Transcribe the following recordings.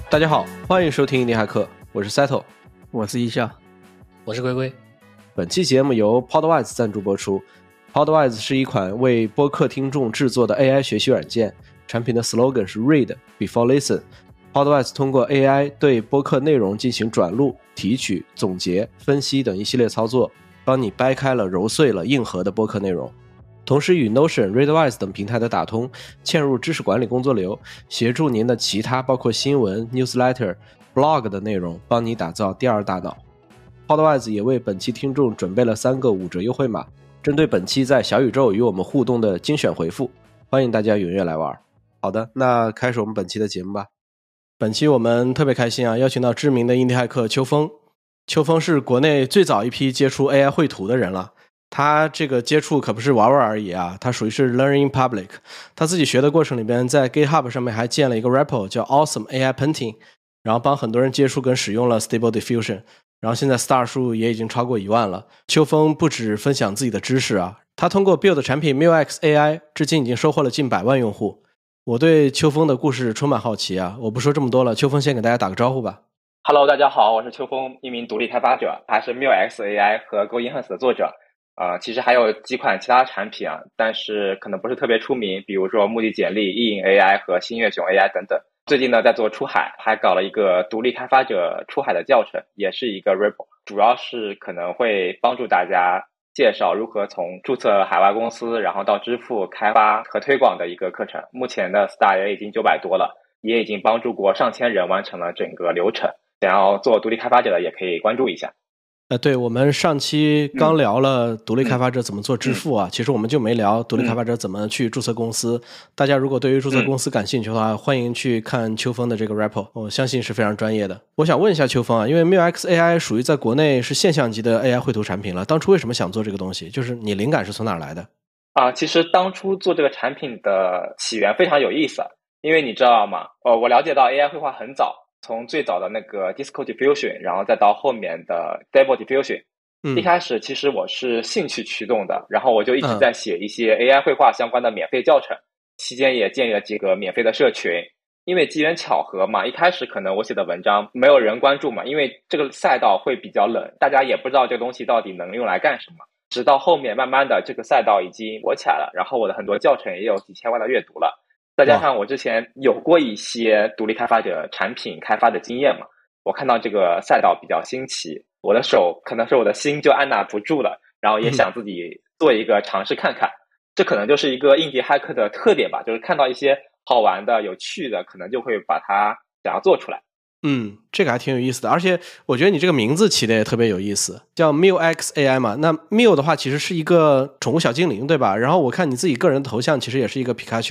大家好，欢迎收听印尼骇客，我是 Settle， 我是一笑， 我是龟龟。 本期节目由 Podwise 赞助播出。Podwise 是一款为播客听众制作的 AI 学习软件，产品的 slogan 是 Read Before Listen。Podwise 通过 AI 对播客内容进行转录、提取、总结、分析等一系列操作，帮你掰开了、揉碎了、硬核的播客内容。同时与 Notion、Readwise 等平台的打通，嵌入知识管理工作流，协助您的其他包括新闻、newsletter、blog 的内容，帮你打造第二大脑。Podwise 也为本期听众准备了3个5折优惠码，针对本期在小宇宙与我们互动的精选回复，欢迎大家踊跃来玩。好的，那开始我们本期的节目吧。本期我们特别开心啊，邀请到知名的印第骇客邱峰。邱峰是国内最早一批接触 AI 绘图的人了。他这个接触可不是玩玩而已啊，他属于是 learning in public。他自己学的过程里边，在 GitHub 上面还建了一个 repo 叫 Awesome AI Painting， 然后帮很多人接触跟使用了 Stable Diffusion， 然后现在 star 数也已经超过1万了。邱峰不止分享自己的知识啊，他通过 build 产品 MuX AI 至今已经收获了近100万用户。我对邱峰的故事充满好奇啊，我不说这么多了，邱峰先给大家打个招呼吧。 Hello， 大家好，我是邱峰，一名独立开发者，还是 MuX AI 和 GoEnhance 的作者。其实还有几款其他产品啊，但是可能不是特别出名，比如说目的简历、意影 AI 和新月熊 AI 等等。最近呢，在做出海，还搞了一个独立开发者出海的教程，也是一个 repo， 主要是可能会帮助大家介绍如何从注册海外公司，然后到支付、开发和推广的一个课程。目前的 star 也已经900多了，也已经帮助过上千人完成了整个流程。想要做独立开发者的也可以关注一下。 对，我们上期刚聊了独立开发者怎么做支付啊，其实我们就没聊独立开发者怎么去注册公司。大家如果对于注册公司感兴趣的话，欢迎去看邱峰的这个 repo， 我相信是非常专业的。我想问一下邱峰啊，因为 MuX AI 属于在国内是现象级的 AI 绘图产品了，当初为什么想做这个东西？就是你灵感是从哪来的？ 其实当初做这个产品的起源非常有意思，因为你知道吗？我了解到 AI 绘画很早。从最早的那个 Disco Diffusion， 然后再到后面的 Stable Diffusion，一开始其实我是兴趣驱动的，然后我就一直在写一些 AI 绘画相关的免费教程，期间也建立了几个免费的社群。因为机缘巧合嘛，一开始可能我写的文章没有人关注嘛，因为这个赛道会比较冷，大家也不知道这个东西到底能用来干什么。直到后面慢慢的这个赛道已经火起来了，然后我的很多教程也有几千万的阅读了。再加上我之前有过一些独立开发者产品开发的经验嘛，我看到这个赛道比较新奇，我的手可能是我的心就按捺不住了，然后也想自己做一个尝试看看。这可能就是一个印第骇客的特点吧，就是看到一些好玩的有趣的，可能就会把它想要做出来。 这个还挺有意思的，而且我觉得你这个名字起的也特别有意思，叫 MuX AI 嘛。那 Mew 的话其实是一个宠物小精灵，对吧？然后我看你自己个人的头像其实也是一个皮卡丘。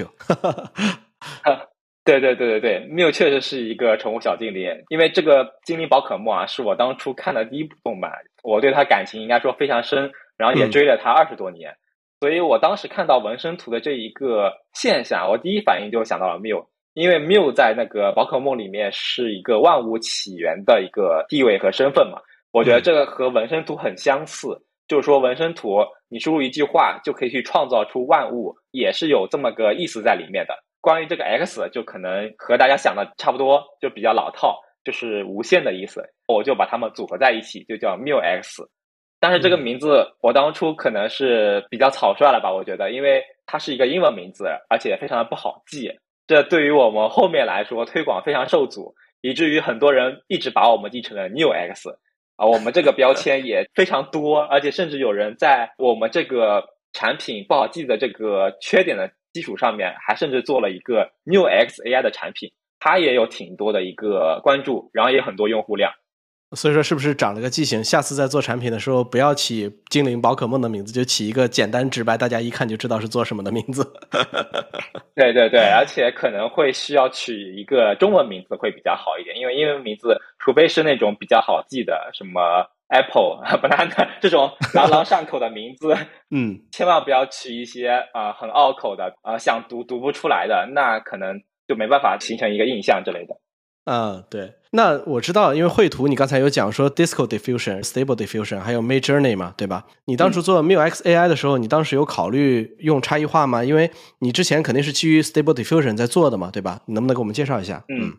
对 Mew 确实是一个宠物小精灵，因为这个精灵宝可梦啊，是我当初看的第一部动漫，我对它感情应该说非常深，然后也追了它20多年，所以我当时看到纹身图的这一个现象，我第一反应就想到了 Mew。因为 Mew 在那个宝可梦里面是一个万物起源的一个地位和身份嘛，我觉得这个和纹身图很相似，就是说纹身图你输入一句话就可以去创造出万物，也是有这么个意思在里面的。关于这个 X 就可能和大家想的差不多，就比较老套，就是无限的意思，我就把它们组合在一起，就叫 MuX。但是这个名字我当初可能是比较草率了吧，我觉得，因为它是一个英文名字，而且非常的不好记。这对于我们后面来说推广非常受阻，以至于很多人一直把我们记成了 NewX 我们这个标签也非常多，而且甚至有人在我们这个产品不好记的这个缺点的基础上面，还甚至做了一个 NewX AI 的产品，它也有挺多的一个关注，然后也有很多用户量。 所以说是不是长了个记性，下次在做产品的时候不要起精灵宝可梦的名字，就起一个简单直白大家一看就知道是做什么的名字。 对，而且可能会需要取一个中文名字会比较好一点，因为英文名字除非是那种比较好记的什么 Apple Banana 这种朗朗上口的名字千万不要取一些很拗口的想读不出来的，那可能就没办法形成一个印象之类的。 对，那我知道，因为绘图你刚才有讲说 Disco Diffusion、Stable Diffusion 还有 Midjourney 嘛，对吧？你当初做 MuX AI 的时候，你当时有考虑用差异化吗？因为你之前肯定是基于 Stable Diffusion 在做的嘛，对吧？你能不能给我们介绍一下？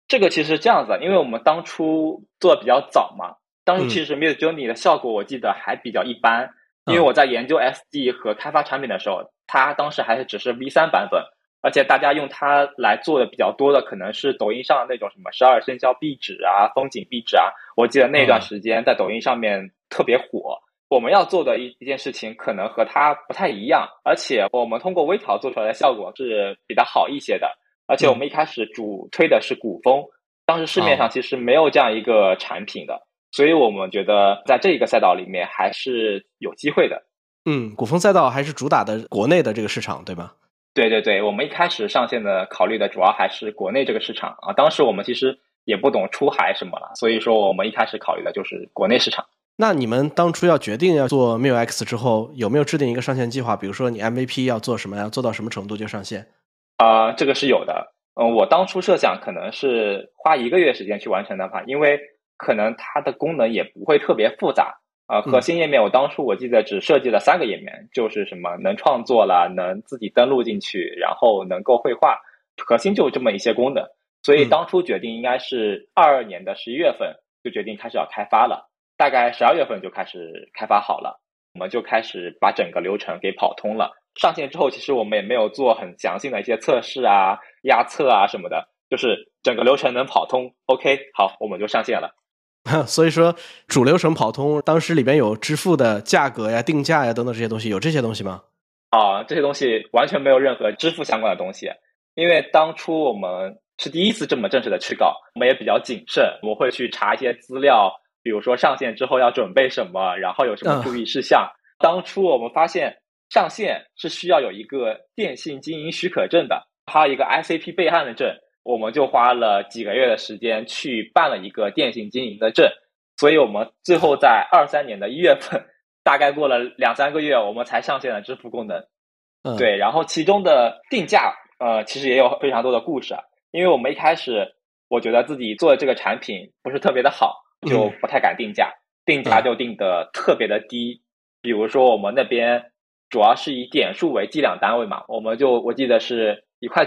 这个其实是这样子的，因为我们当初做的比较早嘛，当时其实 Midjourney 的效果我记得还比较一般，因为我在研究 SD 和开发产品的时候，它当时还是只是 V3 版本，而且大家用它来做的比较多的可能是抖音上的那种什么12生肖壁纸啊、风景壁纸啊，我记得那段时间在抖音上面特别火。我们要做的一件事情可能和它不太一样，而且我们通过微调做出来的效果是比较好一些的，而且我们一开始主推的是古风，当时市面上其实没有这样一个产品的，所以我们觉得在这一个赛道里面还是有机会的。 古风赛道还是主打的国内的这个市场，对吧？ 对对对，我们一开始上线的考虑的主要还是国内这个市场啊，当时我们其实也不懂出海什么了，所以说我们一开始考虑的就是国内市场。 那你们当初要决定要做 Mio X 之后，有没有制定一个上线计划？比如说你 MVP 要做什么，要做到什么程度就上线？ 这个是有的。我当初设想可能是花1个月时间去完成的话，因为可能它的功能也不会特别复杂。核心页面我当初我记得只设计了3个页面，就是什么能创作了，能自己登录进去，然后能够绘画，核心就这么一些功能。所以当初决定应该是22年的11月份就决定开始要开发了，大概12月份就开始开发好了，我们就开始把整个流程给跑通了。上线之后其实我们也没有做很详细的一些测试啊、压测啊什么的，就是整个流程能跑通 OK 好，我们就上线了。 所以说主流程跑通，当时里边有支付的价格呀、定价呀等等这些东西，有这些东西吗？ 这些东西完全没有任何支付相关的东西，因为当初我们是第一次这么正式的去搞，我们也比较谨慎，我们会去查一些资料，比如说上线之后要准备什么，然后有什么注意事项。当初我们发现上线是需要有一个电信经营许可证的，还有一个 ICP 备案的证，我们就花了几个月的时间去办了一个电信经营的证，所以我们最后在23年的1月份，大概过了2-3个月，我们才上线了支付功能。对，然后其中的定价，其实也有非常多的故事啊，因为我们一开始我觉得自己做的这个产品不是特别的好，就不太敢定价，定价就定的特别的低。比如说我们那边主要是以点数为计量单位嘛，我记得是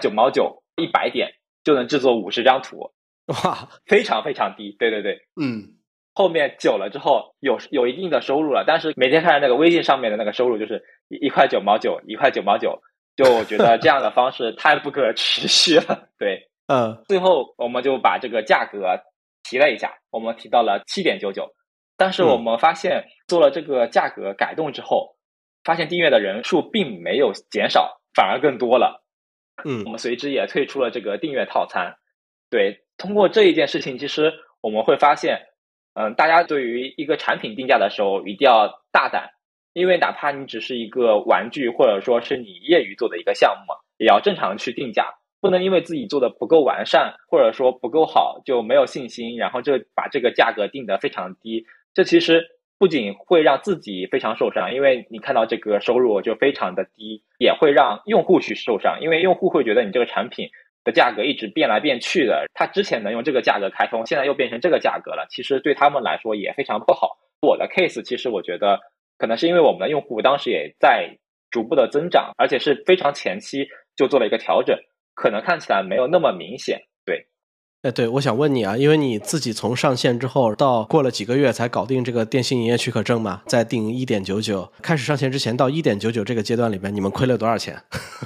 1.99100点就能制作50张图， 哇， 非常非常低。对对对，后面久了之后有一定的收入了，但是每天看那个微信上面的那个收入就是1.9毛9，1.9毛9，就我觉得这样的方式太不可持续了。对，最后我们就把这个价格提了一下，我们提到了7.99，但是我们发现做了这个价格改动之后，发现订阅的人数并没有减少，反而更多了。我们随之也退出了这个订阅套餐。对，通过这一件事情，其实我们会发现，大家对于一个产品定价的时候一定要大胆，因为哪怕你只是一个玩具，或者说是你业余做的一个项目嘛，也要正常去定价，不能因为自己做的不够完善，或者说不够好就没有信心，然后就把这个价格定得非常低。这其实不仅会让自己非常受伤，因为你看到这个收入就非常的低，也会让用户去受伤，因为用户会觉得你这个产品的价格一直变来变去的，他之前能用这个价格开通，现在又变成这个价格了，其实对他们来说也非常不好。我的 case 其实我觉得可能是因为我们的用户当时也在逐步的增长，而且是非常前期就做了一个调整，可能看起来没有那么明显。对， 对，我想问你啊，因为你自己从上线之后到过了几个月才搞定这个电信营业许可证嘛，再定1.99，开始上线之前到1.99这个阶段里面，你们亏了多少钱？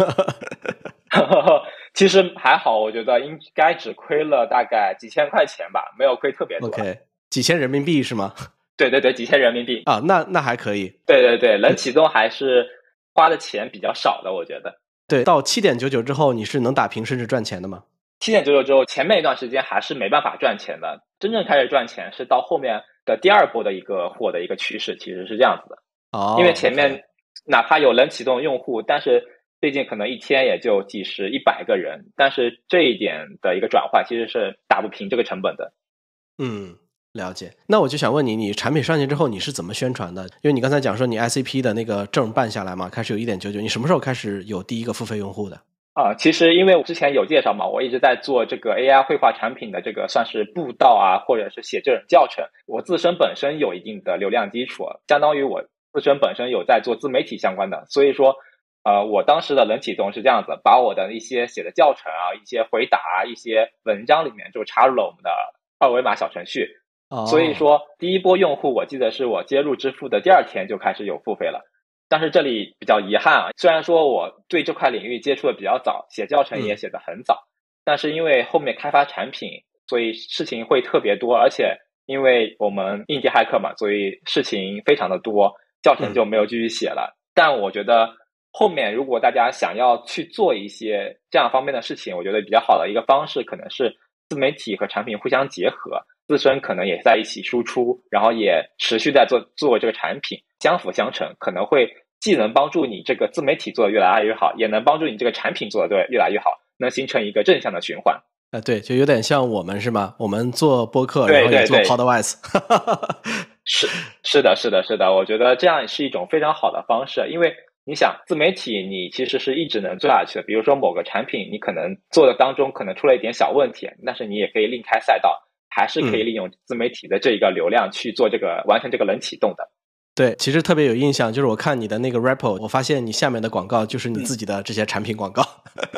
其实还好，我觉得应该只亏了大概几千块钱吧，没有亏特别多。 OK， 几千人民币是吗？ 对对对，几千人民币啊，那还可以。 对对对，冷启动还是花的钱比较少的，我觉得。 对，到7.99之后，你是能打平甚至赚钱的吗 ？7.99之后，前面一段时间还是没办法赚钱的，真正开始赚钱是到后面的第二波的一个火的一个趋势，其实是这样子的。因为前面哪怕有冷启动用户，但是毕竟可能一天也就几十、100个人，但是这一点的一个转化其实是打不平这个成本的。 了解。那我就想问你，你产品上线之后你是怎么宣传的？因为你刚才讲说你 ICP 的那个证办下来嘛，开始有1.99，你什么时候开始有第一个付费用户的？ 其实因为我之前有介绍嘛，我一直在做这个 AI 绘画产品的这个算是布道啊，或者是写这种教程。我自身本身有一定的流量基础，相当于我自身本身有在做自媒体相关的，所以说我当时的冷启动是这样子，把我的一些写的教程啊、一些回答啊、一些文章里面就插入了我们的二维码小程序。所以说第一波用户我记得是我接入支付的第2天就开始有付费了。但是这里比较遗憾啊，虽然说我对这块领域接触的比较早，写教程也写得很早，但是因为后面开发产品，所以事情会特别多，而且因为我们应届骇客嘛，所以事情非常的多，教程就没有继续写了。但我觉得后面如果大家想要去做一些这样方面的事情，我觉得比较好的一个方式可能是自媒体和产品互相结合，自身可能也在一起输出，然后也持续在做这个产品，相辅相成，可能会既能帮助你这个自媒体做得越来越好，也能帮助你这个产品做得越来越好，能形成一个正向的循环。 对，就有点像我们是吗？我们做播客， 对然后也做 Podwise。 是的，我觉得这样是一种非常好的方式，因为你想自媒体你其实是一直能做下去的，比如说某个产品你可能做的当中可能出了一点小问题，但是你也可以另开赛道，还是可以利用自媒体的这一个流量去做这个完成这个冷启动的。 对，其实特别有印象，就是我看你的那个 repo， 我发现你下面的广告就是你自己的这些产品广告。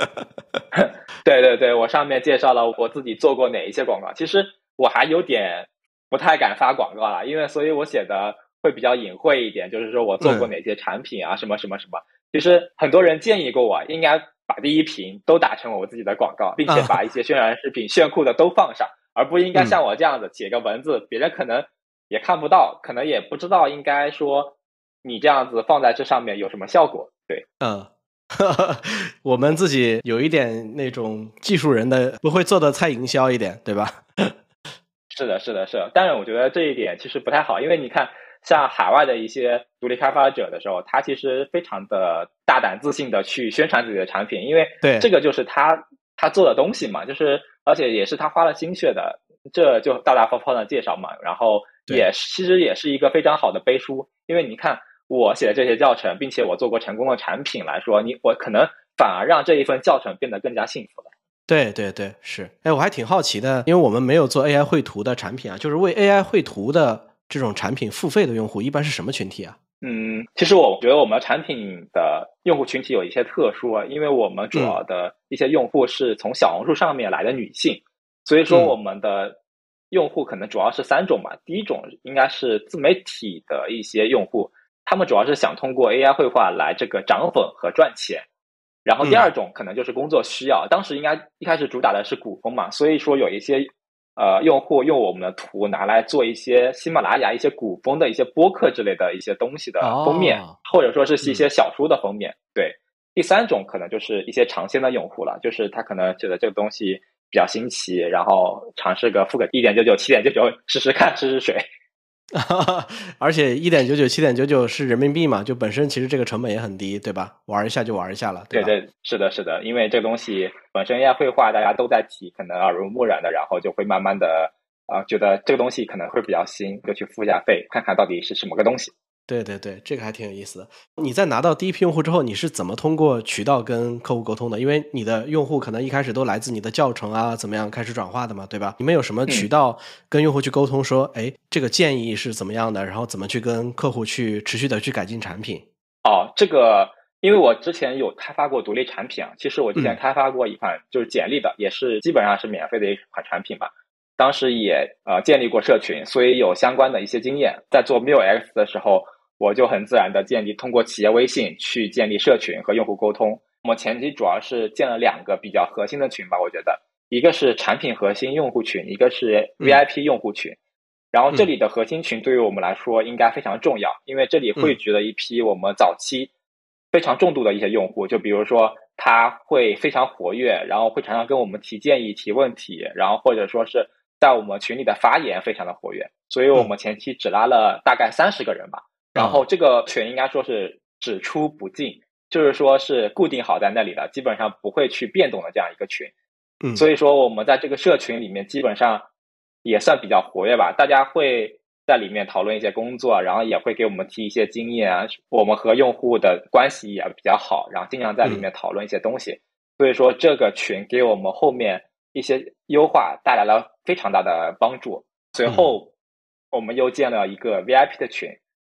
对，我上面介绍了我自己做过哪一些广告，其实我还有点不太敢发广告了，因为所以我写的会比较隐晦一点，就是说我做过哪些产品啊，什么。其实很多人建议过我应该把第一屏都打成我自己的广告，并且把一些渲染视频炫酷的都放上，而不应该像我这样子写个文字，别人可能也看不到，可能也不知道应该说你这样子放在这上面有什么效果。对， 我们自己有一点那种技术人的，不会做的太营销一点，对吧？ 是的。当然我觉得这一点其实不太好，因为你看像海外的一些独立开发者的时候，他其实非常的大胆自信的去宣传自己的产品，因为这个就是他做的东西嘛，就是而且也是他花了心血的，这就大大方方的介绍嘛，然后其实也是一个非常好的背书，因为你看我写的这些教程，并且我做过成功的产品来说，我可能反而让这一份教程变得更加幸福了。 对，是。我还挺好奇的，因为我们没有做 AI 绘图的产品啊，就是为 AI 绘图的这种产品付费的用户一般是什么群体啊？ 其实我觉得我们产品的用户群体有一些特殊啊，因为我们主要的一些用户是从小红书上面来的女性，所以说我们的用户可能主要是3种吧。第一种应该是自媒体的一些用户，他们主要是想通过 AI 绘画来这个涨粉和赚钱。然后第2种可能就是工作需要，当时应该一开始主打的是古风嘛，所以说有一些用户用我们的图拿来做一些喜马拉雅一些古风的一些播客之类的一些东西的封面，或者说是一些小书的封面。对，第3种可能就是一些尝鲜的用户了，就是他可能觉得这个东西比较新奇，然后尝试付个1.99、7.99试试看，试试水。 而且1.99、7.99是人民币嘛，就本身其实这个成本也很低，对吧？玩一下就玩一下了，对吧？ 对，是的，因为这个东西本身AI绘画大家都在提，可能耳濡目染的，然后就会慢慢的觉得这个东西可能会比较新，就去付一下费，看看到底是什么个东西。 对，这个还挺有意思的。你在拿到第一批用户之后，你是怎么通过渠道跟客户沟通的？因为你的用户可能一开始都来自你的教程啊，怎么样开始转化的嘛，对吧？你们有什么渠道跟用户去沟通说，这个建议是怎么样的，然后怎么去跟客户去持续的去改进产品？ 这个因为我之前有开发过独立产品啊，其实我之前开发过一款就是简历的，也是基本上是免费的一款产品吧。当时也建立过社群，所以有相关的一些经验。在做 MillX 的时候，我就很自然的通过企业微信去建立社群和用户沟通。我们前期主要是建了2个比较核心的群吧，我觉得一个是产品核心用户群，一个是 VIP 用户群。然后这里的核心群对于我们来说应该非常重要，因为这里汇聚了一批我们早期非常重度的一些用户，就比如说他会非常活跃，然后会常常跟我们提建议、提问题，然后或者说是在我们群里的发言非常的活跃，所以我们前期只拉了大概30个人吧。然后这个群应该说是只出不进，就是说是固定好在那里的，基本上不会去变动的这样一个群。所以说我们在这个社群里面基本上也算比较活跃吧，大家会在里面讨论一些工作，然后也会给我们提一些经验啊，我们和用户的关系也比较好，然后经常在里面讨论一些东西。所以说这个群给我们后面一些优化带来了非常大的帮助。随后我们又建了一个 VIP 的群，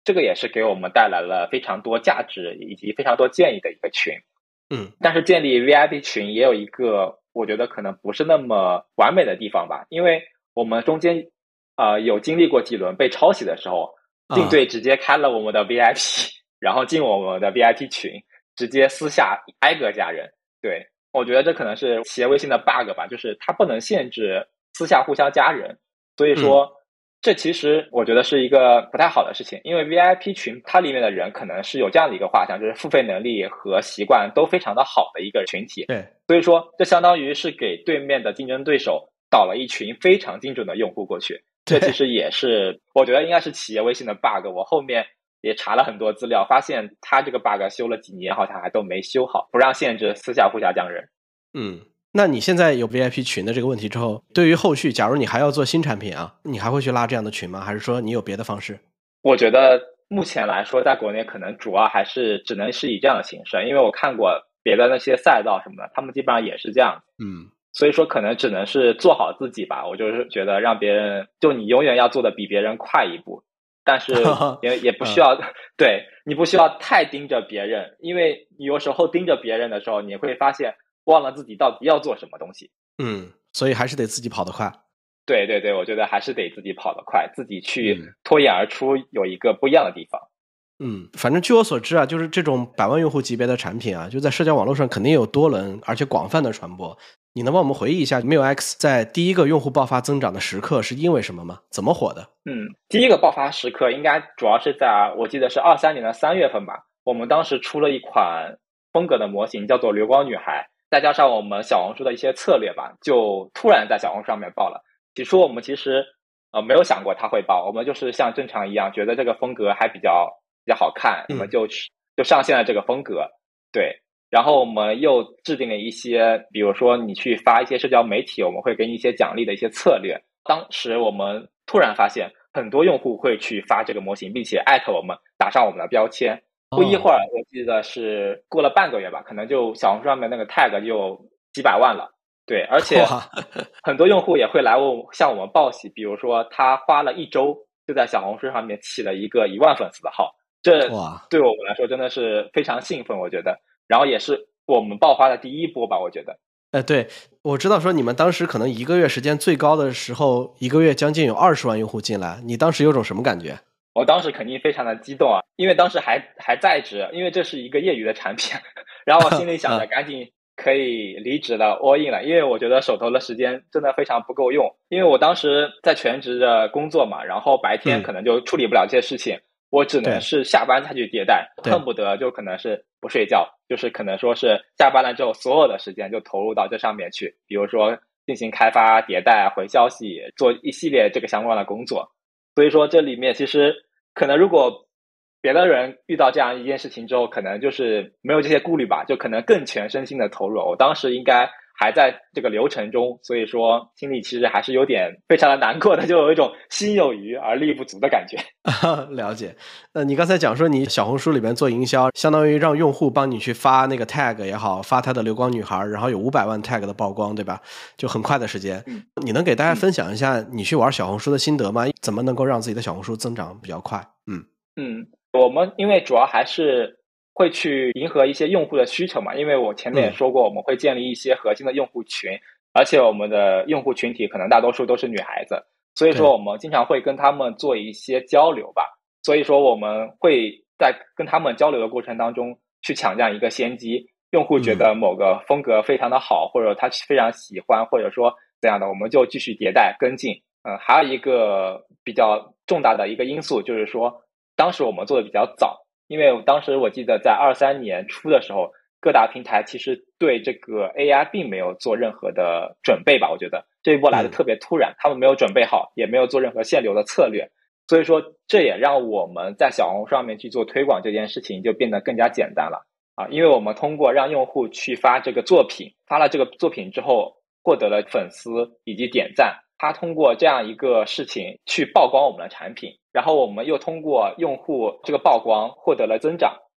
这个也是给我们带来了非常多价值以及非常多建议的一个群。但是建立 VIP 群也有一个我觉得可能不是那么完美的地方吧，因为我们中间有经历过几轮被抄袭的时候，竞队直接开了我们的 VIP，然后进我们的 VIP 群，直接私下挨个加人。对，我觉得这可能是企业微信的 bug 吧，就是它不能限制私下互相加人，所以说这其实我觉得是一个不太好的事情，因为 VIP 群它里面的人可能是有这样的一个画像，就是付费能力和习惯都非常的好的一个群体。 对， 所以说这相当于是给对面的竞争对手导了一群非常精准的用户过去。这其实也是我觉得应该是企业微信的 bug， 我后面也查了很多资料，发现他这个 bug 修了几年好像还都没修好，不让限制私下互相加人。 那你现在有 VIP 群的这个问题之后，对于后续假如你还要做新产品啊，你还会去拉这样的群吗？还是说你有别的方式？ 我觉得目前来说在国内可能主要还是只能是以这样的形式，因为我看过别的那些赛道什么的，他们基本上也是这样。所以说可能只能是做好自己吧。我就是觉得让别人，就你永远要做的比别人快一步，但是也不需要对，你不需要太盯着别人，因为你有时候盯着别人的时候，你会发现忘了自己到底要做什么东西。 所以还是得自己跑得快。 对对对，我觉得还是得自己跑得快，自己去脱颖而出，有一个不一样的地方。 反正据我所知啊，就是这种100万用户级别的产品啊，就在社交网络上肯定有多轮而且广泛的传播。你能帮我们回忆一下 MIUX 在第一个用户爆发增长的时刻是因为什么吗？怎么火的？ 第一个爆发时刻应该主要是在我记得是23年的3月份吧，我们当时出了一款风格的模型叫做流光女孩，再加上我们小红书的一些策略吧，就突然在小红书上面爆了。起初我们其实没有想过它会爆，我们就是像正常一样觉得这个风格还比较好看，我们就上线了这个风格。对，然后我们又制定了一些，比如说你去发一些社交媒体，我们会给你一些奖励的一些策略。当时我们突然发现很多用户会去发这个模型，并且艾特我们，打上我们的标签。不一会儿，我记得是过了半个月吧，可能就小红书上面那个 tag 就几百万了。对，而且很多用户也会来向我们报喜，比如说他花了1周就在小红书上面起了一个1万粉丝的号，这对我们来说真的是非常兴奋，我觉得。然后也是我们爆发的第一波吧，我觉得。 对，我知道说你们当时可能1个月时间最高的时候，1个月将近有20万用户进来，你当时有种什么感觉？ 我当时肯定非常的激动啊，因为当时还在职，因为这是一个业余的产品，然后我心里想着赶紧可以离职了 all in 了，因为我觉得手头的时间真的非常不够用，因为我当时在全职的工作嘛，然后白天可能就处理不了这些事情，我只能是下班再去迭代，恨不得就可能是不睡觉，就是可能说是下班了之后所有的时间就投入到这上面去，比如说进行开发、迭代、回消息，做一系列这个相关的工作。所以说这里面其实可能如果别的人遇到这样一件事情之后，可能就是没有这些顾虑吧，就可能更全身心的投入。我当时应该还在这个流程中，所以说心里其实还是有点非常的难过的，就有一种心有余而力不足的感觉。 了解。你刚才讲说你小红书里面做营销，相当于让用户帮你去发那个 tag 也好，发他的流光女孩，然后有500万 tag 的曝光，对吧？就很快的时间。你能给大家分享一下你去玩小红书的心得吗？怎么能够让自己的小红书增长比较快？ 我们因为主要还是会去迎合一些用户的需求嘛，因为我前面也说过，我们会建立一些核心的用户群，而且我们的用户群体可能大多数都是女孩子，所以说我们经常会跟他们做一些交流吧，所以说我们会在跟他们交流的过程当中去抢这样一个先机，用户觉得某个风格非常的好，或者他非常喜欢，或者说怎样的，我们就继续迭代跟进。还有一个比较重大的一个因素就是说，当时我们做的比较早，因为当时我记得在23年初的时候，各大平台其实对这个 AI 并没有做任何的准备吧，我觉得这一波来的特别突然，他们没有准备好，也没有做任何限流的策略，所以说这也让我们在小红书上面去做推广这件事情就变得更加简单了因为我们通过让用户去发这个作品，发了这个作品之后获得了粉丝以及点赞，他通过这样一个事情去曝光我们的产品，然后我们又通过用户这个曝光获得了增长，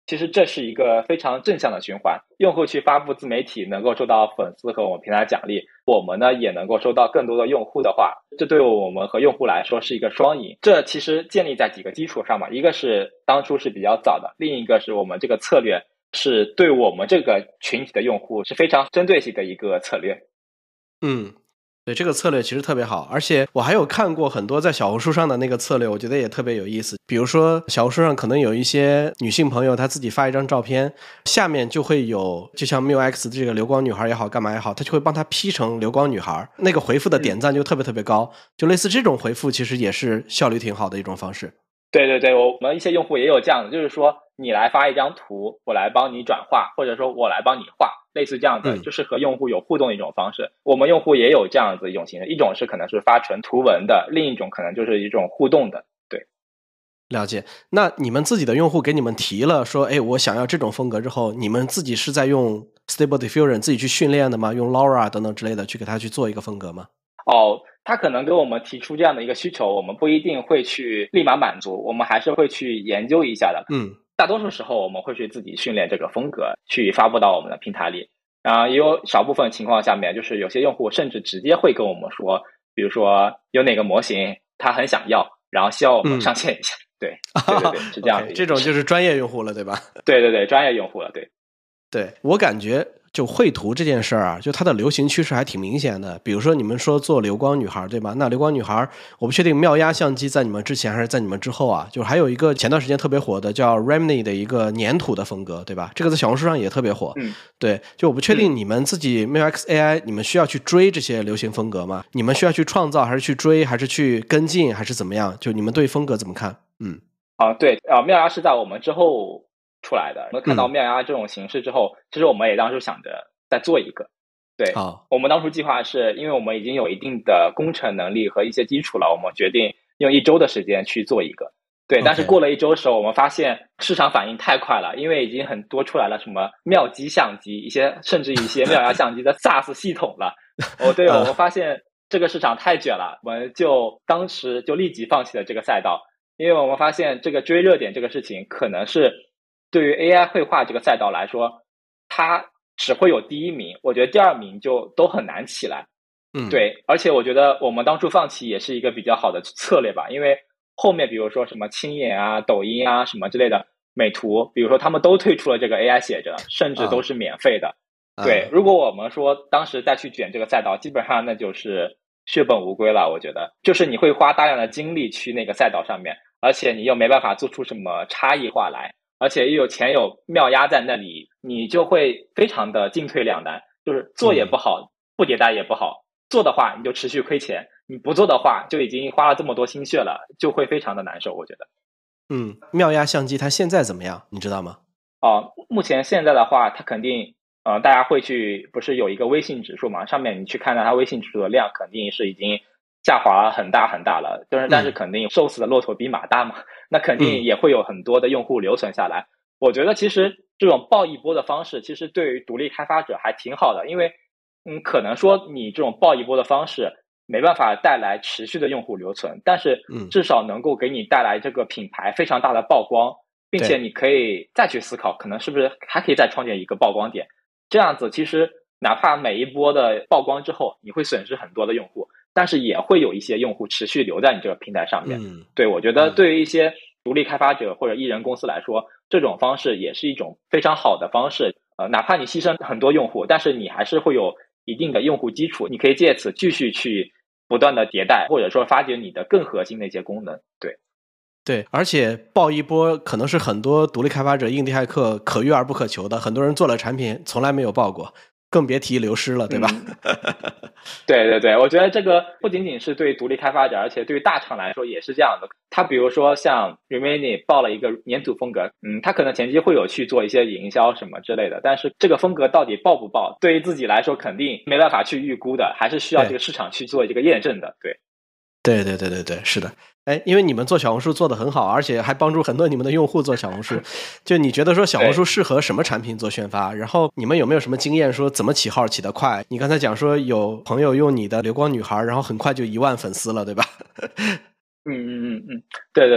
其实这是一个非常正向的循环，用户去发布自媒体能够收到粉丝和我们平台奖励，我们呢也能够收到更多的用户的话，这对我们和用户来说是一个双赢。这其实建立在几个基础上嘛，一个是当初是比较早的，另一个是我们这个策略是对我们这个群体的用户是非常针对性的一个策略。 对，这个策略其实特别好，而且我还有看过很多在小红书上的那个策略，我觉得也特别有意思。比如说小红书上可能有一些女性朋友，她自己发一张照片，下面就会有，就像 MIUX 这个流光女孩也好，干嘛也好，她就会帮她 P 成流光女孩，那个回复的点赞就特别特别高，就类似这种回复，其实也是效率挺好的一种方式。 对对对，我们一些用户也有这样的，就是说你来发一张图，我来帮你转化，或者说我来帮你画，类似这样的，就是和用户有互动的一种方式。我们用户也有这样子一种形式，一种是可能是发纯图文的，另一种可能就是一种互动的。对， 了解。那你们自己的用户给你们提了说，哎，我想要这种风格之后，你们自己是在用 Stable Diffusion 自己去训练的吗？用 LoRa 等等之类的去给他去做一个风格吗？ 他可能给我们提出这样的一个需求，我们不一定会去立马满足，我们还是会去研究一下的。大多数时候我们会去自己训练这个风格，去发布到我们的平台里。也有少部分情况下面，就是有些用户甚至直接会跟我们说，比如说有哪个模型他很想要，然后希望我们上线一下。对对对对，是这样的。 这种就是专业用户了，对吧？ 对对对，专业用户了，对。 对，我感觉就绘图这件事儿啊，就它的流行趋势还挺明显的。比如说你们说做流光女孩，对吧？那流光女孩，我不确定妙压相机在你们之前还是在你们之后啊。就还有一个前段时间特别火的叫 Remini 的一个粘土的风格，对吧？这个在小红书上也特别火。对，就我不确定你们自己 MIUX AI，你们需要去追这些流行风格吗？你们需要去创造，还是去追，还是去跟进，还是怎么样？就你们对风格怎么看？ 对，妙压是在我们之后出来的。我们看到妙压这种形式之后，其实我们也当时想着再做一个。对，我们当初计划是因为我们已经有一定的工程能力和一些基础了，我们决定用1周的时间去做一个。对，但是过了1周的时候，我们发现市场反应太快了，因为已经很多出来了什么妙机相机，甚至一些妙压相机的 SaaS 系统了。对，我们发现这个市场太卷了，我们当时就立即放弃了这个赛道。因为我们发现这个追热点这个事情，可能是对于 AI 绘画这个赛道来说，它只会有第1名，我觉得第2名就都很难起来。对，而且我觉得我们当初放弃也是一个比较好的策略吧，因为后面比如说什么青眼啊、抖音啊什么之类的美图，比如说他们都推出了这个 AI 写着，甚至都是免费的。对，如果我们说当时再去卷这个赛道，基本上那就是血本无归了。我觉得就是你会花大量的精力去那个赛道上面，而且你又没办法做出什么差异化来，而且又有妙压在那里，你就会非常的进退两难，就是做也不好，不迭代也不好。做的话你就持续亏钱，你不做的话就已经花了这么多心血了，就会非常的难受，我觉得。 妙压相机它现在怎么样你知道吗？ 目前现在的话它肯定大家会去，不是有一个微信指数嘛，上面你去看到它微信指数的量肯定是已经下滑很大很大了，但是肯定瘦死的骆驼比马大嘛，那肯定也会有很多的用户留存下来。我觉得其实这种爆一波的方式其实对于独立开发者还挺好的，因为可能说你这种爆一波的方式没办法带来持续的用户留存，但是至少能够给你带来这个品牌非常大的曝光，并且你可以再去思考可能是不是还可以再创建一个曝光点。这样子其实哪怕每一波的曝光之后你会损失很多的用户，但是也会有一些用户持续留在你这个平台上面。对，我觉得对于一些独立开发者或者艺人公司来说，这种方式也是一种非常好的方式。哪怕你牺牲很多用户，但是你还是会有一定的用户基础，你可以借此继续去不断的迭代，或者说发掘你的更核心的一些功能。 对，而且爆一波可能是很多独立开发者硬地骇客可遇而不可求的，很多人做了产品从来没有爆过，更别提流失了，对吧？ 对对对，我觉得这个不仅仅是对独立开发者，而且对于大厂来说也是这样的。他比如说像 Remini 爆了一个粘土风格，他可能前期会有去做一些营销什么之类的，但是这个风格到底爆不爆，对于自己来说肯定没办法去预估的，还是需要这个市场去做这个验证的。 对，是的。因为你们做小红书做得很好，而且还帮助很多你们的用户做小红书。就你觉得说小红书适合什么产品做宣发？然后你们有没有什么经验说怎么起号起得快？你刚才讲说有朋友用你的流光女孩，然后很快就1万粉丝了，对吧？ 对对对，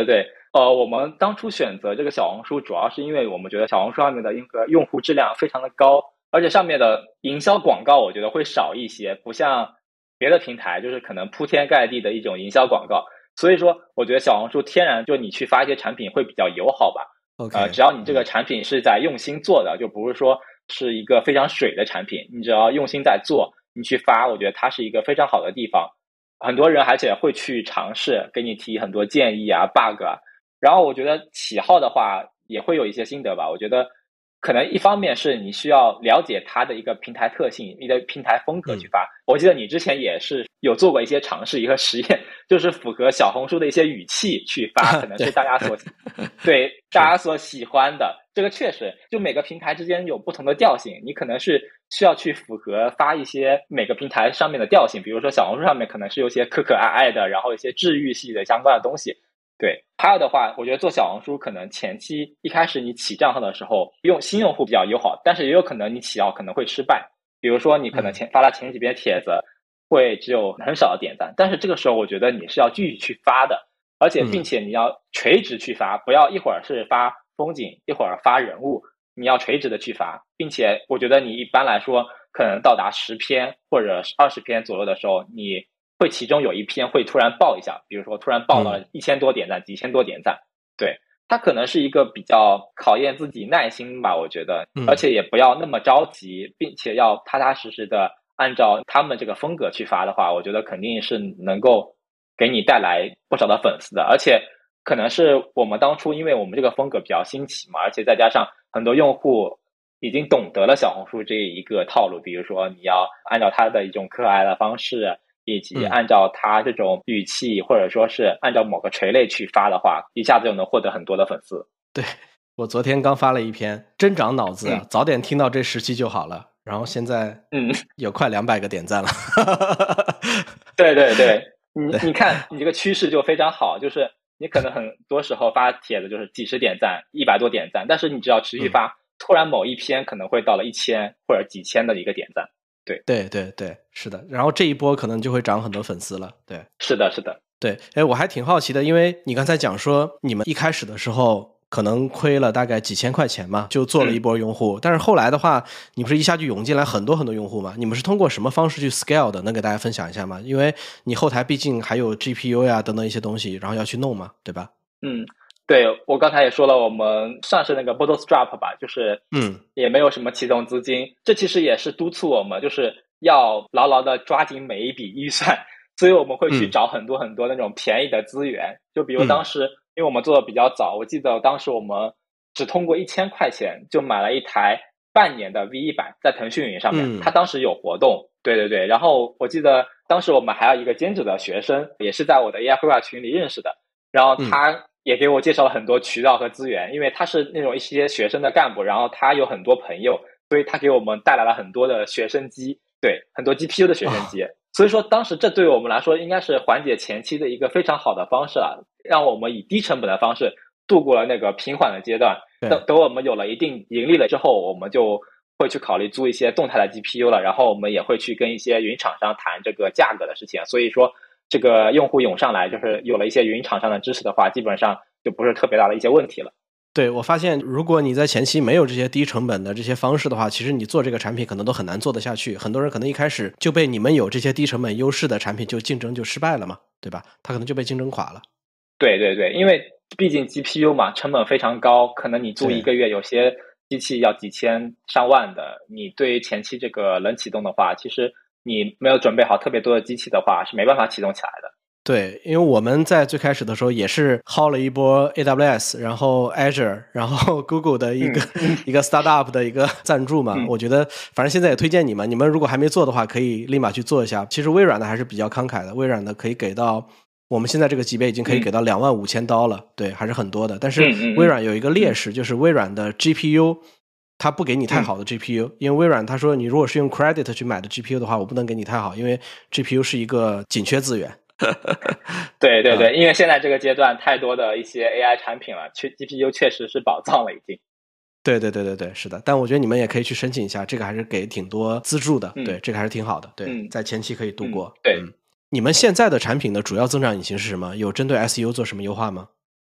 我们当初选择这个小红书，主要是因为我们觉得小红书上面的一个用户质量非常的高，而且上面的营销广告我觉得会少一些，不像别的平台就是可能铺天盖地的一种营销广告。所以说我觉得小红书天然就你去发一些产品会比较友好吧。只要你这个产品是在用心做的，就不是说是一个非常水的产品，你只要用心在做，你去发，我觉得它是一个非常好的地方。很多人而且会去尝试，给你提很多建议啊 bug 啊。然后我觉得起号的话也会有一些心得吧。我觉得可能一方面是你需要了解它的一个平台特性，你的平台风格去发。我记得你之前也是有做过一些尝试，一个实验，就是符合小红书的一些语气去发，可能是大家所对大家所喜欢的。这个确实，就每个平台之间有不同的调性，你可能是需要去符合发一些每个平台上面的调性。比如说小红书上面可能是有些可爱爱的，然后一些治愈系的相关的东西。对，还有的话，我觉得做小红书可能前期一开始你起账号的时候，用新用户比较友好，但是也有可能你起号可能会失败。比如说你可能发了前几篇帖子，会只有很少的点赞，但是这个时候我觉得你是要继续去发的，而且并且你要垂直去发，不要一会儿是发风景，一会儿发人物，你要垂直的去发，并且我觉得你一般来说可能到达10篇或者20篇左右的时候，你会其中有一篇会突然爆一下，比如说突然爆到了1000多点赞、几千多点赞。对，它可能是一个比较考验自己耐心吧，我觉得，而且也不要那么着急，并且要踏踏实实的按照他们这个风格去发的话，我觉得肯定是能够给你带来不少的粉丝的。而且可能是我们当初因为我们这个风格比较新奇嘛，而且再加上很多用户已经懂得了小红书这一个套路，比如说你要按照它的一种可爱的方式，以及按照它这种语气，或者说是按照某个垂类去发的话，一下子就能获得很多的粉丝。 对，我昨天刚发了一篇，真长脑子啊，早点听到这时期就好了。然后现在有快200个点赞了。 对对对，你看你这个趋势就非常好，就是你可能很多时候发帖子就是几十点赞、100多点赞，但是你只要持续发，突然某一篇可能会到了1000或者几千的一个点赞。对对对对，是的。然后这一波可能就会涨很多粉丝了。对， 是的，是的。 对，我还挺好奇的，因为你刚才讲说你们一开始的时候可能亏了大概几千块钱嘛，就做了一波用户，但是后来的话，你不是一下就涌进来很多很多用户吗？你们是通过什么方式去 scale 的？能给大家分享一下吗？因为你后台毕竟还有 GPU 呀等等一些东西，然后要去弄嘛，对吧？ 对，我刚才也说了，我们算是那个 bootstrap 吧，就是也没有什么启动资金，这其实也是督促我们就是要牢牢的抓紧每一笔预算，所以我们会去找很多很多那种便宜的资源，就比如当时因为我们做的比较早，我记得当时我们只通过1000块钱就买了一台半年的 V100，在腾讯云上面，它当时有活动。对对对，然后我记得当时我们还有一个兼职的学生，也是在我的 AI 绘画群里认识的，然后他也给我介绍了很多渠道和资源，因为他是那种一些学生的干部，然后他有很多朋友，所以他给我们带来了很多的学生机，对，很多 GPU 的学生机。所以说当时这对我们来说应该是缓解前期的一个非常好的方式了，让我们以低成本的方式度过了那个平缓的阶段。等我们有了一定盈利了之后，我们就会去考虑租一些动态的 GPU 了，然后我们也会去跟一些云厂商谈这个价格的事情。所以说这个用户涌上来，就是有了一些云厂商的支持的话，基本上就不是特别大的一些问题了。 对，我发现如果你在前期没有这些低成本的这些方式的话，其实你做这个产品可能都很难做得下去。很多人可能一开始就被你们有这些低成本优势的产品就竞争就失败了嘛，对吧？他可能就被竞争垮了。 对对对，因为毕竟 GPU 嘛，成本非常高，可能你租一个月有些机器要几千上万的，你对于前期这个冷启动的话，其实你没有准备好特别多的机器的话，是没办法启动起来的。 对，因为我们在最开始的时候也是薅了一波 AWS， 然后 Azure， 然后 Google 的一个 startup 的一个赞助嘛。我觉得反正现在也推荐你们如果还没做的话，可以立马去做一下。其实微软的还是比较慷慨的，微软的可以给到我们现在这个级别已经可以给到25000刀了，对，还是很多的。但是微软有一个劣势，就是微软的 GPU 它不给你太好的 GPU，因为微软他说你如果是用 credit 去买的 GPU 的话，我不能给你太好，因为 GPU 是一个紧缺资源。 对对对，因为现在这个阶段太多的一些 AI 产品了，GPU 确实是宝藏了已经。 对对对对对，是的。但我觉得你们也可以去申请一下，这个还是给挺多资助的，对，这个还是挺好的，对，在前期可以度过。 对， 你们现在的产品的主要增长引擎是什么？有针对 SEO 做什么优化吗？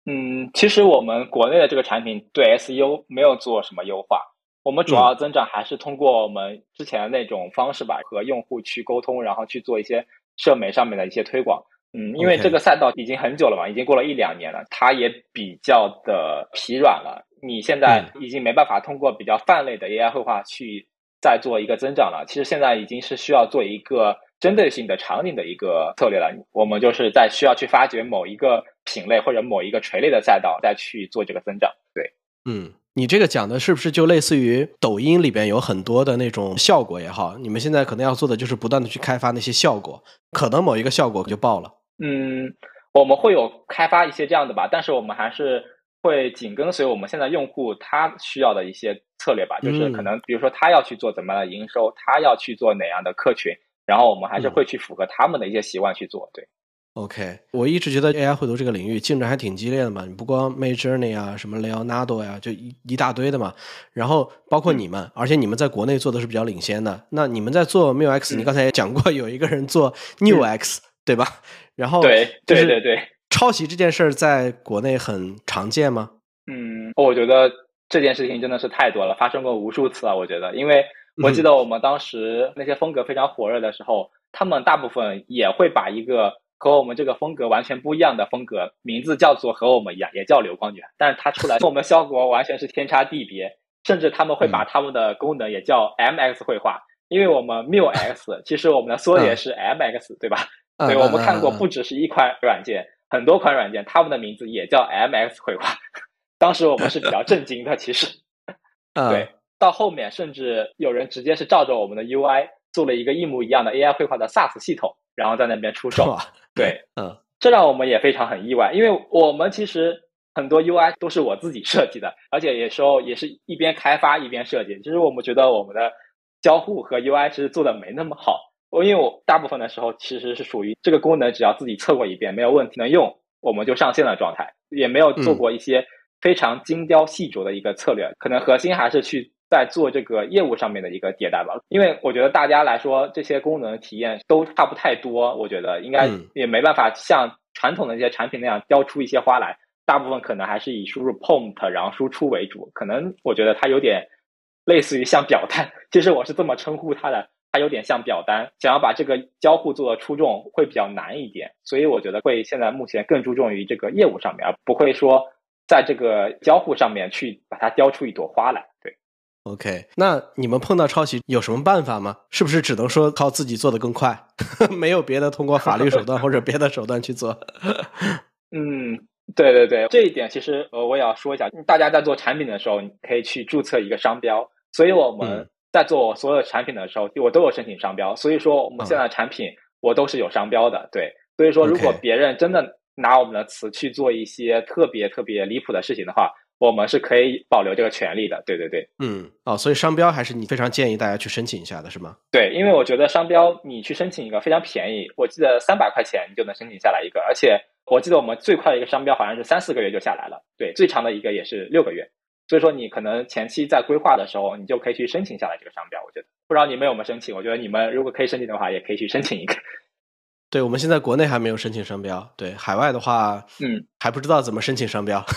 其实我们国内的这个产品对 SEO 没有做什么优化，我们主要增长还是通过我们之前的那种方式吧，和用户去沟通，然后去做一些社媒上面的一些推广。因为这个赛道已经很久了嘛，已经过了1-2年了，它也比较的疲软了。你现在已经没办法通过比较泛类的 AI 绘画去再做一个增长了。其实现在已经是需要做一个针对性的场景的一个策略了。我们就是在需要去发掘某一个品类或者某一个垂类的赛道，再去做这个增长。对， 你这个讲的是不是就类似于抖音里边有很多的那种效果也好，你们现在可能要做的就是不断的去开发那些效果，可能某一个效果就爆了。 我们会有开发一些这样的吧，但是我们还是会紧跟随我们现在用户他需要的一些策略吧，就是可能比如说他要去做怎么样的营收，他要去做哪样的客群，然后我们还是会去符合他们的一些习惯去做。对。 OK， 我一直觉得 AI 绘图这个领域竞争还挺激烈的嘛，你不光 Midjourney 啊，什么 Leonardo 呀，就一大堆的嘛。然后包括你们，而且你们在国内做的是比较领先的。那你们在做 MuX，你刚才也讲过，有一个人做 NewX，对吧？然后对， 抄袭这件事儿在国内很常见吗？ 我觉得这件事情真的是太多了，发生过无数次了。我觉得，因为我记得我们当时那些风格非常火热的时候，他们大部分也会把一个和我们这个风格完全不一样的风格，名字叫做和我们一样，也叫流光卷，但是它出来跟我们效果完全是天差地别，甚至他们会把他们的功能也叫 MX 绘画，因为我们 MuX 其实我们的缩写是 MX，对吧？对，我们看过不只是一款软件，很多款软件，他们的名字也叫 MX 绘画。当时我们是比较震惊的，其实。对，到后面甚至有人直接是照着我们的 UI 做了一个一模一样的 AI 绘画的 SaaS 系统，然后在那边出售。对，这让我们也非常很意外，因为我们其实很多 UI 都是我自己设计的，而且也是一边开发一边设计。其实我们觉得我们的交互和 UI 其实做的没那么好，因为我大部分的时候其实是属于这个功能只要自己测过一遍没有问题能用，我们就上线的状态，也没有做过一些非常精雕细琢的一个策略，可能核心还是去在做这个业务上面的一个迭代吧。因为我觉得大家来说这些功能体验都差不太多，我觉得应该也没办法像传统的一些产品那样雕出一些花来，大部分可能还是以输入 prompt 然后输出为主，可能我觉得它有点类似于像表单，其实我是这么称呼它的，它有点像表单，想要把这个交互做的出众会比较难一点，所以我觉得会现在目前更注重于这个业务上面，而不会说在这个交互上面去把它雕出一朵花来。对 ，OK， 那你们碰到抄袭有什么办法吗？是不是只能说靠自己做得更快，没有别的通过法律手段或者别的手段去做？ 对，这一点其实我也要说一下，大家在做产品的时候，你可以去注册一个商标，所以我们在做所有的产品的时候，我都有申请商标，所以说我们现在的产品我都是有商标的。对，所以说如果别人真的拿我们的词去做一些特别特别离谱的事情的话，我们是可以保留这个权利的。对， 所以商标还是你非常建议大家去申请一下的，是吗？ 对，因为我觉得商标你去申请一个非常便宜，我记得300块钱你就能申请下来一个，而且我记得我们最快的一个商标好像是3-4个月就下来了，对，最长的一个也是6个月，所以说你可能前期在规划的时候，你就可以去申请下来这个商标。我觉得不知道你们有没有申请，我觉得你们如果可以申请的话，也可以去申请一个。 对，我们现在国内还没有申请商标，对，海外的话，还不知道怎么申请商标。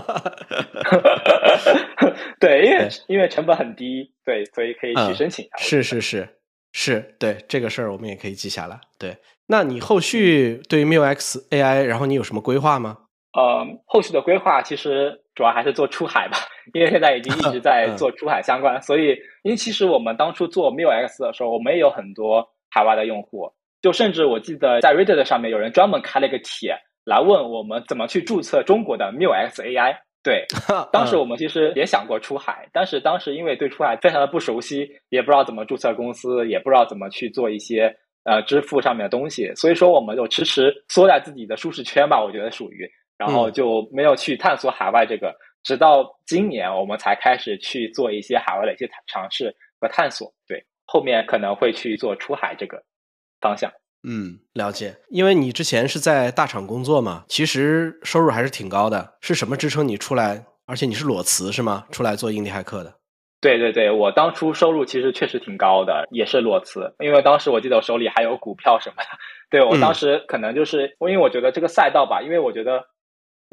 对，因为成本很低，对，所以可以去申请一下。 是，对，这个事儿我们也可以记下来。对，那你后续对于 MuX AI， 然后你有什么规划吗？ 后续的规划其实主要还是做出海吧，因为现在已经一直在做出海相关，所以因为其实我们当初做 MuX 的时候，我们也有很多海外的用户，就甚至我记得在 Reddit 上面有人专门开了一个帖来问我们怎么去注册中国的 MuX AI。对，当时我们其实也想过出海，但是当时因为对出海非常的不熟悉，也不知道怎么注册公司，也不知道怎么去做一些支付上面的东西，所以说我们就迟迟缩在自己的舒适圈吧，我觉得属于，然后就没有去探索海外这个，直到今年我们才开始去做一些海外的一些尝试和探索。对，后面可能会去做出海这个方向。 了解。因为你之前是在大厂工作嘛，其实收入还是挺高的。是什么支撑你出来？而且你是裸辞是吗？出来做印第骇客的？ 对，我当初收入其实确实挺高的，也是裸辞，因为当时我记得我手里还有股票什么的。对，我当时可能就是因为我觉得这个赛道吧，因为我觉得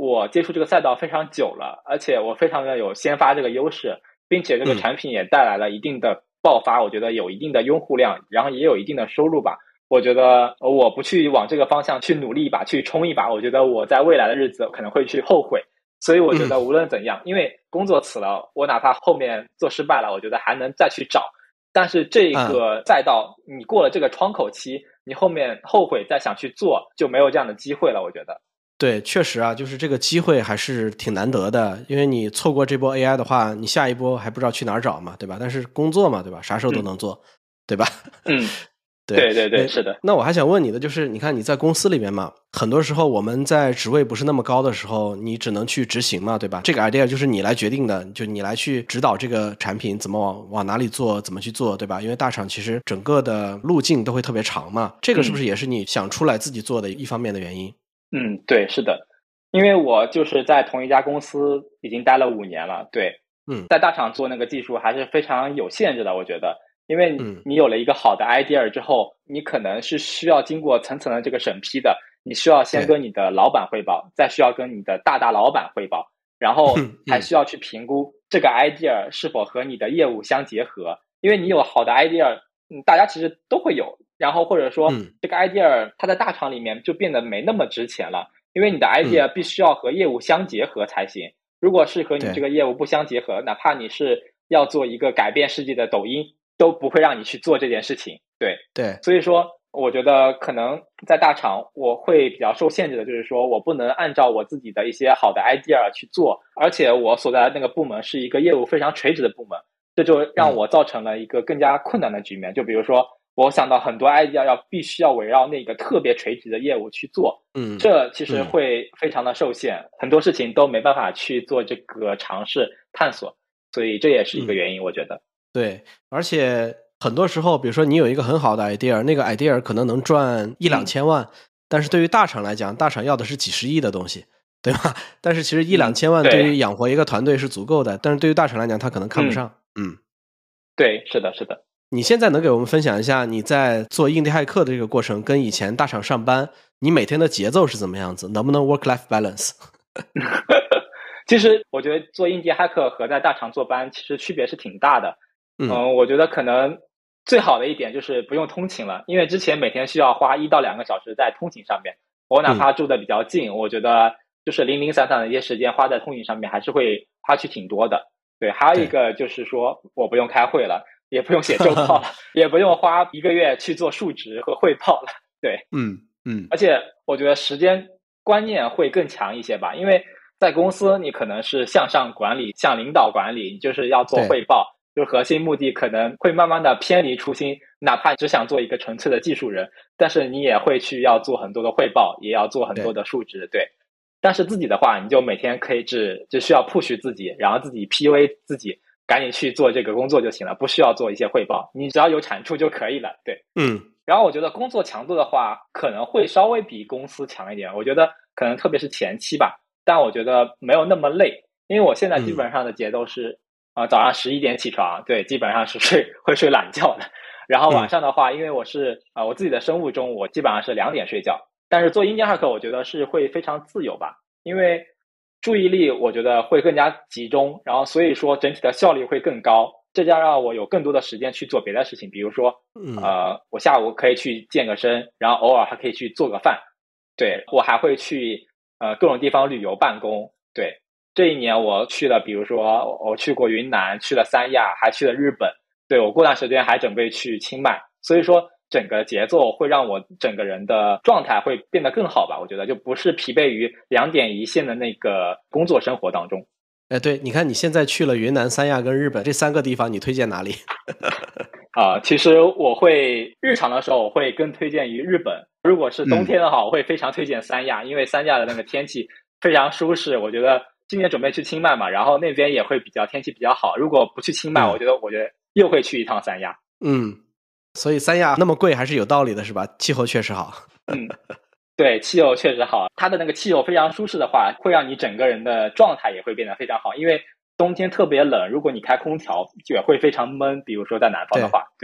我接触这个赛道非常久了，而且我非常的有先发这个优势，并且这个产品也带来了一定的爆发，我觉得有一定的用户量，然后也有一定的收入吧。我觉得我不去往这个方向去努力一把，去冲一把，我觉得我在未来的日子可能会去后悔。所以我觉得无论怎样，因为工作辞了，我哪怕后面做失败了，我觉得还能再去找。但是这个赛道，你过了这个窗口期，你后面后悔再想去做，就没有这样的机会了，我觉得。 对，确实啊，就是这个机会还是挺难得的，因为你错过这波 AI 的话，你下一波还不知道去哪儿找嘛，对吧？但是工作嘛，对吧？啥时候都能做，对吧？ 对对对，是的。 那我还想问你的就是，你看你在公司里面嘛，很多时候我们在职位不是那么高的时候，你只能去执行嘛，对吧？这个 idea 就是你来决定的，就你来去指导这个产品怎么往哪里做，怎么去做，对吧？因为大厂其实整个的路径都会特别长嘛，这个是不是也是你想出来自己做的一方面的原因？ 对，是的，因为我就是在同一家公司已经待了5年了，对，在大厂做那个技术还是非常有限制的，我觉得。因为你有了一个好的 idea 之后，你可能是需要经过层层的这个审批的，你需要先跟你的老板汇报，再需要跟你的大老板汇报，然后还需要去评估这个 idea 是否和你的业务相结合。因为你有好的 idea，大家其实都会有，然后或者说这个 idea 它在大厂里面就变得没那么值钱了，因为你的 idea 必须要和业务相结合才行。如果是和你这个业务不相结合，哪怕你是要做一个改变世界的抖音，都不会让你去做这件事情。对，所以说我觉得可能在大厂我会比较受限制的，就是说我不能按照我自己的一些好的 idea 去做，而且我所在的那个部门是一个业务非常垂直的部门，这就让我造成了一个更加困难的局面。就比如说我想到很多 idea 必须要围绕那个特别垂直的业务去做，这其实会非常的受限，很多事情都没办法去做这个尝试探索，所以这也是一个原因，我觉得。 对，而且很多时候比如说你有一个很好的 idea， 那个 idea 可能能赚1-2千万，但是对于大厂来讲，大厂要的是几十亿的东西，对吧？但是其实1-2千万对于养活一个团队是足够的，但是对于大厂来讲他可能看不上。 对，是的是的。 你现在能给我们分享一下你在做印第骇客的这个过程跟以前大厂上班你每天的节奏是怎么样子，能不能 work-life balance？ 其实我觉得做印第骇客和在大厂做班其实区别是挺大的。我觉得可能最好的一点就是不用通勤了，因为之前每天需要花1到2个小时在通勤上面，我哪怕住的比较近，我觉得就是零零散散的一些时间花在通勤上面还是会花去挺多的。对，还有一个就是说我不用开会了，也不用写周报了，也不用花1个月去做述职和汇报了。对，而且我觉得时间观念会更强一些吧，因为在公司你可能是向上管理，向领导管理，你就是要做汇报，就是核心目的可能会慢慢的偏离初心，哪怕只想做一个纯粹的技术人，但是你也会去要做很多的汇报，也要做很多的述职。对，但是自己的话，你就每天可以只需要 push 自己，然后自己 PUA 自己，赶紧去做这个工作就行了，不需要做一些汇报，你只要有产出就可以了。对，然后我觉得工作强度的话，可能会稍微比公司强一点，我觉得可能特别是前期吧，但我觉得没有那么累，因为我现在基本上的节奏是早上11点起床，对，基本上是会睡懒觉的。然后晚上的话，因为我是我自己的生物钟，我基本上是2点睡觉。但是做印第骇客，我觉得是会非常自由吧，因为注意力我觉得会更加集中，然后所以说整体的效率会更高，这将让我有更多的时间去做别的事情，比如说我下午可以去健个身，然后偶尔还可以去做个饭。对，我还会去各种地方旅游办公。对，这一年我去了，比如说我去过云南，去了三亚，还去了日本。对，我过段时间还准备去清迈，所以说整个节奏会让我整个人的状态会变得更好吧，我觉得就不是疲惫于2点一线的那个工作生活当中。 对，你看你现在去了云南、三亚跟日本这3个地方，你推荐哪里？ 其实我会日常的时候我会更推荐于日本，如果是冬天的话，我会非常推荐三亚，因为三亚的那个天气非常舒适。我觉得今年准备去清迈嘛，然后那边也会天气比较好。如果不去清迈，我觉得又会去一趟三亚。 所以三亚那么贵还是有道理的，是吧？气候确实好。 对，气候确实好，它的那个气候非常舒适的话，会让你整个人的状态也会变得非常好。因为冬天特别冷，如果你开空调也会非常闷，比如说在南方的话。对，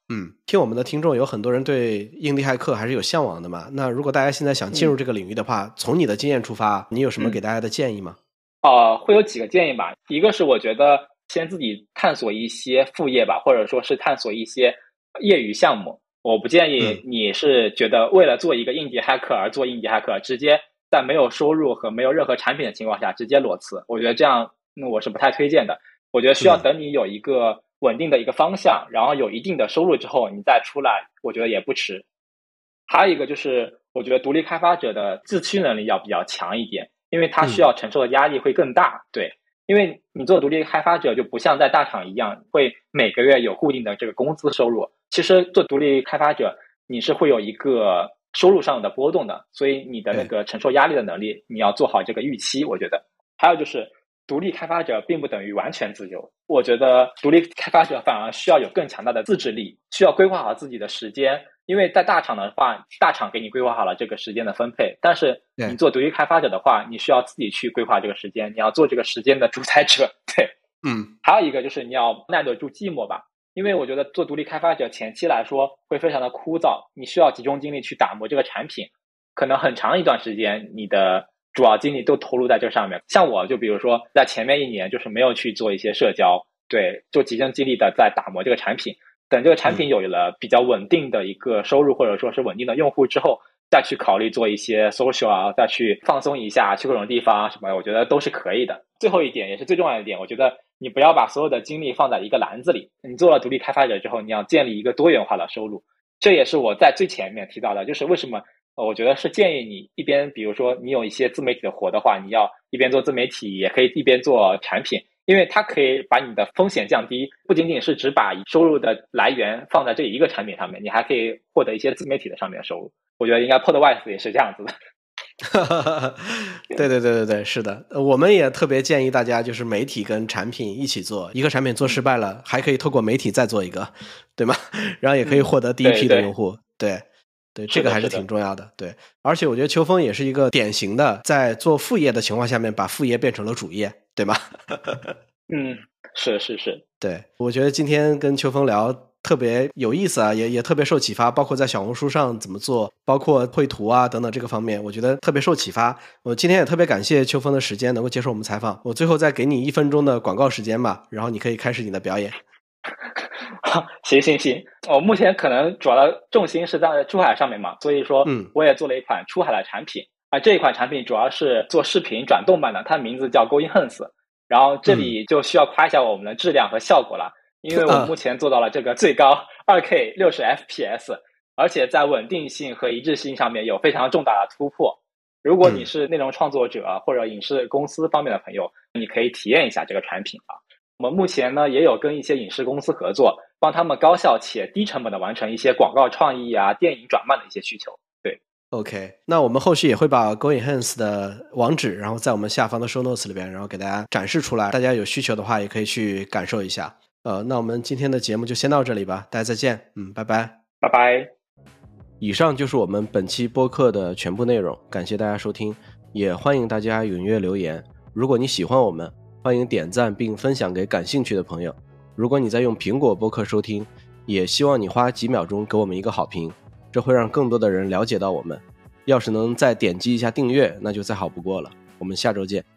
听我们的听众有很多人对印地骇客还是有向往的嘛，那如果大家现在想进入这个领域的话，从你的经验出发，你有什么给大家的建议吗？ 会有几个建议吧。一个是我觉得先自己探索一些副业吧，或者说是探索一些业余项目。我不建议你是觉得为了做一个印地骇客而做印地骇客，直接在没有收入和没有任何产品的情况下直接裸辞，我觉得这样我是不太推荐的。我觉得需要等你有一个稳定的一个方向，然后有一定的收入之后你再出来，我觉得也不迟。还有一个就是我觉得独立开发者的自驱能力要比较强一点，因为他需要承受的压力会更大。对，因为你做独立开发者就不像在大厂一样会每个月有固定的这个工资收入，其实做独立开发者你是会有一个收入上的波动的，所以你的那个承受压力的能力你要做好这个预期。我觉得还有就是独立开发者并不等于完全自由，我觉得独立开发者反而需要有更强大的自制力，需要规划好自己的时间。因为在大厂的话，大厂给你规划好了这个时间的分配，但是你做独立开发者的话，你需要自己去规划这个时间，你要做这个时间的主宰者。对，还有一个就是你要耐得住寂寞吧，因为我觉得做独立开发者前期来说会非常的枯燥，你需要集中精力去打磨这个产品，可能很长一段时间你的主要精力都投入在这上面。像我就比如说在前面1年就是没有去做一些社交，对，就集中精力的在打磨这个产品，等这个产品有了比较稳定的一个收入或者说是稳定的用户之后，再去考虑做一些 social 啊，再去放松一下，去各种地方什么的，我觉得都是可以的。最后一点也是最重要的一点，我觉得你不要把所有的精力放在一个篮子里，你做了独立开发者之后，你要建立一个多元化的收入。这也是我在最前面提到的，就是为什么我觉得是建议你一边比如说你有一些自媒体的活的话，你要一边做自媒体也可以一边做产品，因为它可以把你的风险降低，不仅仅是只把收入的来源放在这一个产品上面，你还可以获得一些自媒体的上面的收入。我觉得应该 Podwise 也是这样子的。 对，是的，我们也特别建议大家就是媒体跟产品一起做，一个产品做失败了，还可以透过媒体再做一个，对吗？然后也可以获得第一批的用户。对，这个还是挺重要的。对，而且我觉得秋风也是一个典型的在做副业的情况下面把副业变成了主业，对吗？ 是。 对，我觉得今天跟秋风聊特别有意思啊，也特别受启发，包括在小红书上怎么做，包括绘图啊等等这个方面，我觉得特别受启发。我今天也特别感谢秋风的时间能够接受我们采访，我最后再给你1分钟的广告时间吧，然后你可以开始你的表演。 行，我目前可能主要的重心是在出海上面嘛，所以说我也做了一款出海的产品啊，这一款产品主要是做视频转动版的，它名字叫 GoInHense。然后这里就需要夸一下我们的质量和效果了，因为我们目前做到了这个最高 2K 60 FPS， 而且在稳定性和一致性上面有非常重大的突破。如果你是内容创作者或者影视公司方面的朋友，你可以体验一下这个产品啊。我们目前呢也有跟一些影视公司合作，帮他们高效且低成本的完成一些广告创意啊、电影转漫的一些需求。对。 OK， 那我们后续也会把 GoInHense 的网址，然后在我们下方的 show notes 里边，然后给大家展示出来。大家有需求的话，也可以去感受一下。那我们今天的节目就先到这里吧，大家再见。拜拜。 拜拜。 以上就是我们本期播客的全部内容，感谢大家收听，也欢迎大家踊跃留言。如果你喜欢我们，欢迎点赞并分享给感兴趣的朋友。如果你在用苹果播客收听，也希望你花几秒钟给我们一个好评，这会让更多的人了解到我们。要是能再点击一下订阅，那就再好不过了。我们下周见。